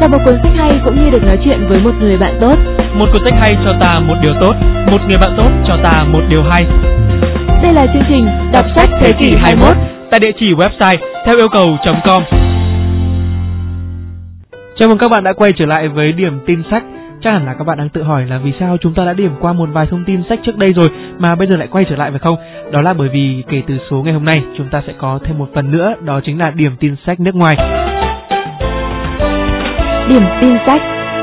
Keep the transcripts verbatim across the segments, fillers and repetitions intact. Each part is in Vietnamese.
Đọc một cuốn sách hay cũng như được nói chuyện với một người bạn tốt. Một cuốn sách hay cho ta một điều tốt, một người bạn tốt cho ta một điều hay. Đây là chương trình Đọc sách thế kỷ hai mươi mốt tại địa chỉ website theo yêu cầu chấm com. Chào mừng các bạn đã quay trở lại với điểm tin sách. Chắc hẳn là các bạn đang tự hỏi là vì sao chúng ta đã điểm qua một vài thông tin sách trước đây rồi mà bây giờ lại quay trở lại phải không? Đó là bởi vì kể từ số ngày hôm nay chúng ta sẽ có thêm một phần nữa, đó chính là điểm tin sách nước ngoài. Điểm tin sách.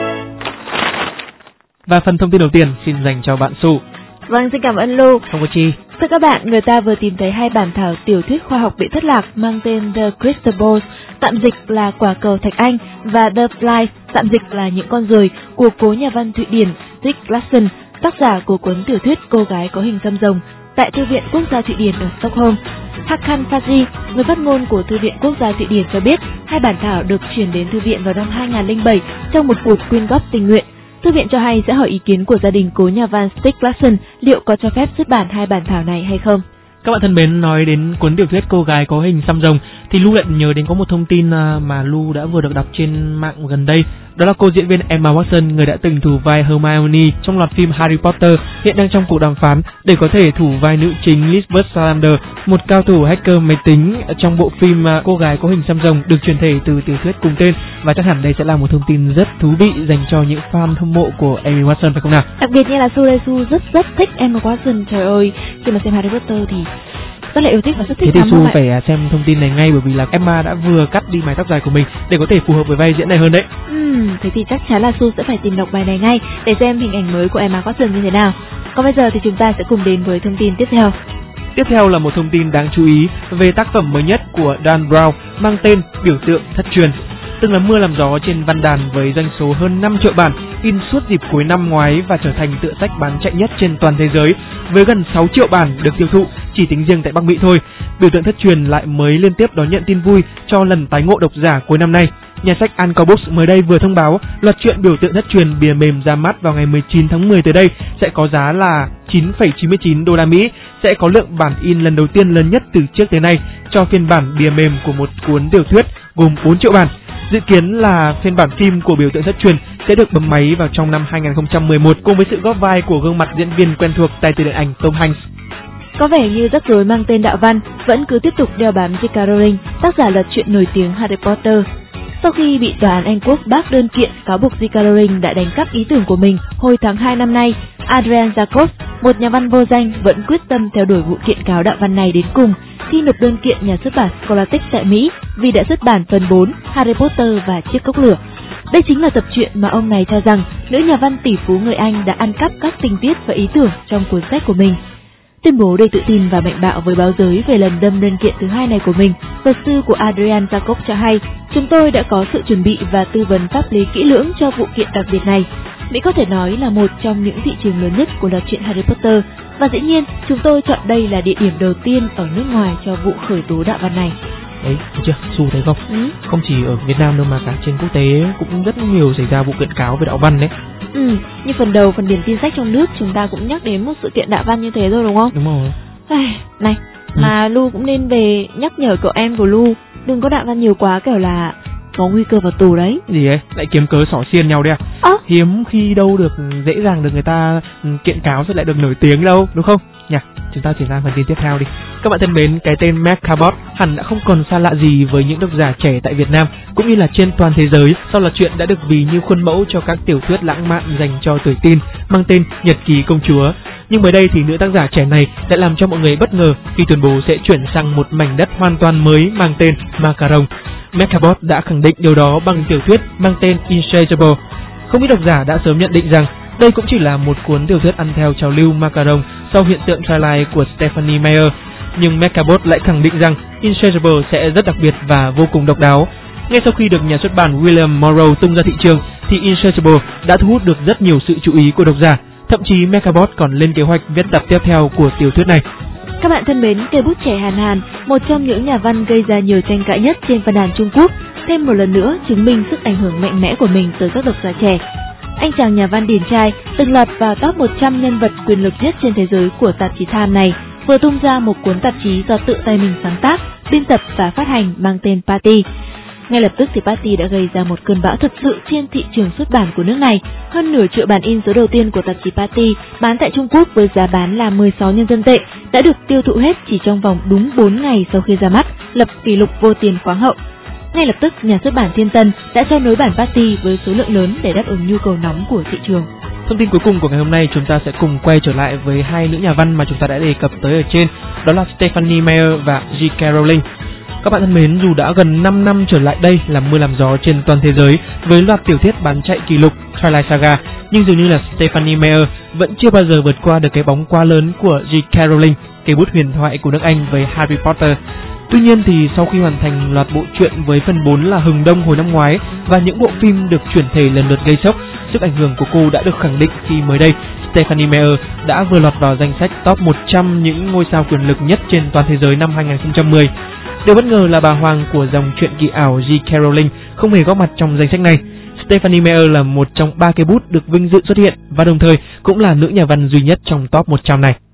Và phần thông tin đầu tiên xin dành cho bạn Su. Vâng, xin cảm ơn Lu. Không có chi. Thưa các bạn, người ta vừa tìm thấy hai bản thảo tiểu thuyết khoa học bị thất lạc mang tên The Crystal Balls, tạm dịch là quả cầu thạch anh, và The Flies, tạm dịch là những con ruồi, của cố nhà văn Thụy Điển Stieg Larsson, tác giả của cuốn tiểu thuyết Cô gái có hình xăm rồng, tại Thư viện Quốc gia Thụy Điển ở Stockholm. Hakan Fazi, người phát ngôn của Thư viện Quốc gia Thụy Điển cho biết, hai bản thảo được chuyển đến thư viện vào năm hai không không bảy trong một cuộc quyên góp tình nguyện. Thư viện cho hay sẽ hỏi ý kiến của gia đình cố nhà văn Stieg Larsson liệu có cho phép xuất bản hai bản thảo này hay không. Các bạn thân mến, nói đến cuốn tiểu thuyết Cô gái có hình xăm rồng thì Lu lại nhớ đến có một thông tin mà Lu đã vừa được đọc trên mạng gần đây. Đó là cô diễn viên Emma Watson, người đã từng thủ vai Hermione trong loạt phim Harry Potter, hiện đang trong cuộc đàm phán để có thể thủ vai nữ chính Lisbeth Salander, một cao thủ hacker máy tính trong bộ phim Cô gái có hình xăm rồng được chuyển thể từ tiểu thuyết cùng tên. Và chắc hẳn đây sẽ là một thông tin rất thú vị dành cho những fan hâm mộ của Emma Watson phải không nào? Đặc biệt như là Su Su rất rất thích Emma Watson. Trời ơi, khi mà xem Harry Potter thì rất là yêu thích và rất thích. Thế thì Su phải xem thông tin này ngay, bởi vì là Emma đã vừa cắt đi mái tóc dài của mình để có thể phù hợp với vai diễn này hơn đấy. Ừ, thế thì chắc chắn là Su sẽ phải tìm đọc bài này ngay để xem hình ảnh mới của Emma Watson như thế nào. Còn bây giờ thì chúng ta sẽ cùng đến với thông tin tiếp theo. Tiếp theo là một thông tin đáng chú ý về tác phẩm mới nhất của Dan Brown mang tên Biểu tượng thất truyền. Từng là mưa làm gió trên văn đàn với doanh số hơn năm triệu bản in suốt dịp cuối năm ngoái và trở thành tựa sách bán chạy nhất trên toàn thế giới với gần sáu triệu bản được tiêu thụ chỉ tính riêng tại Bắc Mỹ thôi. Biểu tượng thất truyền lại mới liên tiếp đón nhận tin vui cho lần tái ngộ độc giả cuối năm nay. Nhà sách Anchor Books mới đây vừa thông báo loạt truyện Biểu tượng thất truyền bìa mềm ra mắt vào ngày mười chín tháng mười tới đây sẽ có giá là chín phẩy chín mươi chín đô la Mỹ, sẽ có lượng bản in lần đầu tiên lớn nhất từ trước tới nay cho phiên bản bìa mềm của một cuốn tiểu thuyết gồm bốn triệu bản. Dự kiến là phiên bản phim của Biểu tượng thất truyền sẽ được bấm máy vào trong năm hai không một một cùng với sự góp vai của gương mặt diễn viên quen thuộc tài tử điện ảnh Tom Hanks. Có vẻ như rắc rối mang tên đạo văn vẫn cứ tiếp tục đeo bám gi ca Rowling, tác giả loạt truyện nổi tiếng Harry Potter. Sau khi bị tòa án Anh Quốc bác đơn kiện cáo buộc gi ca Rowling đã đánh cắp ý tưởng của mình hồi tháng hai năm nay, Adrian Jacobs, một nhà văn vô danh, vẫn quyết tâm theo đuổi vụ kiện cáo đạo văn này đến cùng khi nộp đơn kiện nhà xuất bản Scholastic tại Mỹ vì đã xuất bản phần bốn Harry Potter và Chiếc cốc lửa. Đây chính là tập truyện mà ông này cho rằng nữ nhà văn tỷ phú người Anh đã ăn cắp các tình tiết và ý tưởng trong cuốn sách của mình. Tuyên bố đầy tự tin và mạnh bạo với báo giới về lần đâm đơn kiện thứ hai này của mình, luật sư của Adrian Jacob cho hay, chúng tôi đã có sự chuẩn bị và tư vấn pháp lý kỹ lưỡng cho vụ kiện đặc biệt này. Mỹ có thể nói là một trong những thị trường lớn nhất của loạt truyện Harry Potter, và dĩ nhiên chúng tôi chọn đây là địa điểm đầu tiên ở nước ngoài cho vụ khởi tố đạo văn này. Đấy, thấy chưa? Su thấy không? Ừ. Không chỉ ở Việt Nam đâu mà cả trên quốc tế cũng rất nhiều xảy ra vụ kiện cáo về đạo văn đấy. Ừ, như phần đầu, phần điểm tin sách trong nước chúng ta cũng nhắc đến một sự kiện đạo văn như thế rồi đúng không? Đúng rồi. Ai, này, ừ. mà Lu cũng nên về nhắc nhở cậu em của Lu đừng có đạo văn nhiều quá, kiểu là có nguy cơ vào tù đấy. Gì ấy? Lại kiếm cớ xỏ xiên nhau đấy à? À? Hiếm khi đâu được dễ dàng được người ta kiện cáo rồi lại được nổi tiếng đâu, đúng không? Nhỉ? Chúng ta chuyển sang phần tin tiếp theo đi. Các bạn thân mến, cái tên Meg Cabot hẳn đã không còn xa lạ gì với những độc giả trẻ tại Việt Nam cũng như là trên toàn thế giới sau là chuyện đã được ví như khuôn mẫu cho các tiểu thuyết lãng mạn dành cho tuổi teen mang tên Nhật ký công chúa. Nhưng mới đây thì nữ tác giả trẻ này đã làm cho mọi người bất ngờ khi tuyên bố sẽ chuyển sang một mảnh đất hoàn toàn mới mang tên Macaron. Meg Cabot đã khẳng định điều đó bằng tiểu thuyết mang tên Insatiable. Không ít độc giả đã sớm nhận định rằng đây cũng chỉ là một cuốn tiểu thuyết ăn theo trào lưu Macaron sau hiện tượng Twilight của Stephenie Meyer. Nhưng Meg Cabot lại khẳng định rằng Insatiable sẽ rất đặc biệt và vô cùng độc đáo. Ngay sau khi được nhà xuất bản William Morrow tung ra thị trường thì Insatiable đã thu hút được rất nhiều sự chú ý của độc giả. Thậm chí Meg Cabot còn lên kế hoạch viết tập tiếp theo của tiểu thuyết này. Các bạn thân mến, cây bút trẻ Hàn Hàn, một trong những nhà văn gây ra nhiều tranh cãi nhất trên văn đàn Trung Quốc, thêm một lần nữa chứng minh sức ảnh hưởng mạnh mẽ của mình tới các độc giả trẻ. Anh chàng nhà văn điển trai từng lọt vào top một trăm nhân vật quyền lực nhất trên thế giới của tạp chí Time này vừa tung ra một cuốn tạp chí do tự tay mình sáng tác, biên tập và phát hành mang tên Party. Ngay lập tức thì Patty đã gây ra một cơn bão thật sự trên thị trường xuất bản của nước này. Hơn nửa triệu bản in số đầu tiên của tạp chí Patty bán tại Trung Quốc với giá bán là mười sáu nhân dân tệ đã được tiêu thụ hết chỉ trong vòng đúng bốn ngày sau khi ra mắt, lập kỷ lục vô tiền khoáng hậu. Ngay lập tức, nhà xuất bản Thiên Tân đã cho nối bản Patty với số lượng lớn để đáp ứng nhu cầu nóng của thị trường. Thông tin cuối cùng của ngày hôm nay, chúng ta sẽ cùng quay trở lại với hai nữ nhà văn mà chúng ta đã đề cập tới ở trên, đó là Stephenie Meyer và J K. Rowling. Các bạn thân mến, dù đã gần năm năm trở lại đây làm mưa làm gió trên toàn thế giới với loạt tiểu thuyết bán chạy kỷ lục Twilight Saga, nhưng dường như là Stephenie Meyer vẫn chưa bao giờ vượt qua được cái bóng quá lớn của J K. Rowling, cây bút huyền thoại của nước Anh với Harry Potter. Tuy nhiên thì sau khi hoàn thành loạt bộ truyện với phần bốn là Hừng Đông hồi năm ngoái và những bộ phim được chuyển thể lần lượt gây sốc, sức ảnh hưởng của cô đã được khẳng định khi mới đây Stephenie Meyer đã vừa lọt vào danh sách top một trăm những ngôi sao quyền lực nhất trên toàn thế giới năm hai không một không. Điều bất ngờ là bà hoàng của dòng truyện kỳ ảo J K. Rowling không hề góp mặt trong danh sách này. Stephenie Meyer là một trong ba cây bút được vinh dự xuất hiện và đồng thời cũng là nữ nhà văn duy nhất trong top một trăm này.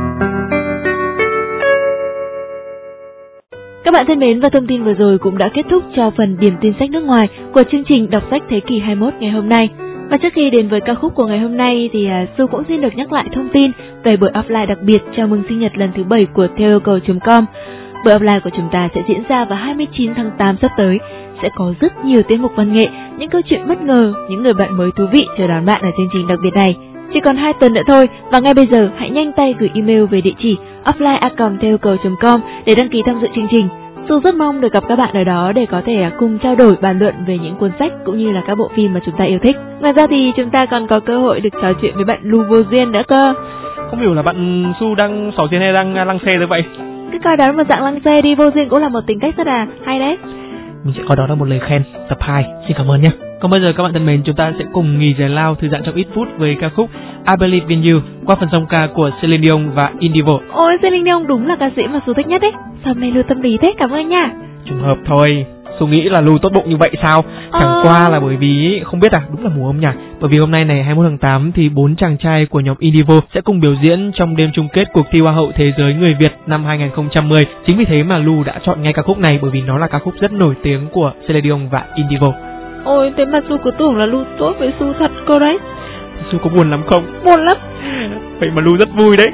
Các bạn thân mến, và thông tin vừa rồi cũng đã kết thúc cho phần điểm tin sách nước ngoài của chương trình đọc sách thế kỷ hai mươi mốt ngày hôm nay. Và trước khi đến với ca khúc của ngày hôm nay thì uh, Su cũng xin được nhắc lại thông tin về buổi offline đặc biệt chào mừng sinh nhật lần thứ bảy của theo yêu cầu chấm com. Buổi offline của chúng ta sẽ diễn ra vào hai mươi chín tháng tám sắp tới. Sẽ có rất nhiều tiết mục văn nghệ, những câu chuyện bất ngờ, những người bạn mới thú vị chờ đón bạn ở chương trình đặc biệt này. Chỉ còn hai tuần nữa thôi, và ngay bây giờ hãy nhanh tay gửi email về địa chỉ offline a còng theo yêu cầu chấm com để đăng ký tham dự chương trình. Su rất mong được gặp các bạn ở đó để có thể cùng trao đổi bàn luận về những cuốn sách cũng như là các bộ phim mà chúng ta yêu thích. Ngoài ra thì chúng ta còn có cơ hội được trò chuyện với bạn Lu Vô Duyên nữa cơ. Không hiểu là bạn Su đang xỏ duyên hay đang lăng xe thế vậy? Cứ coi đó là một dạng lăng xe đi, Vô Duyên cũng là một tính cách rất là hay đấy. Mình sẽ coi đó là một lời khen. Tập hai. Xin cảm ơn nhé. Còn bây giờ các bạn thân mến, chúng ta sẽ cùng nghỉ giải lao thư giãn trong ít phút với ca khúc I Believe in You qua phần song ca của Celine Dion và Indivo. Ôi, Celine Dion đúng là ca sĩ mà Su thích nhất đấy. Sao hôm nay Lưu tâm lý thế? Cảm ơn nha. Trùng hợp thôi. Su nghĩ là Lưu tốt bụng như vậy sao? Chẳng ờ... qua là bởi vì không biết à, đúng là mùa âm nhạc. Bởi vì hôm nay này hai mươi mốt tháng tám thì bốn chàng trai của nhóm Indivo sẽ cùng biểu diễn trong đêm chung kết cuộc thi Hoa hậu Thế giới người Việt năm hai không một không. Chính vì thế mà Lưu đã chọn ngay ca khúc này, bởi vì nó là ca khúc rất nổi tiếng của Celine Dion và Indivo. Ôi, thế mà Su cứ tưởng là Lu tốt với Su thật cơ đấy. Su có buồn lắm không? Buồn lắm. Vậy mà Lu rất vui đấy.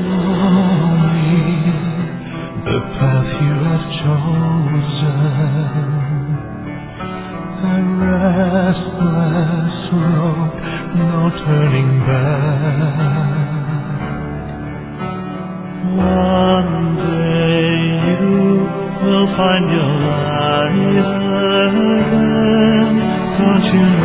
The path you have chosen, a restless road, no turning back. One day you will find your life again. Don't you know?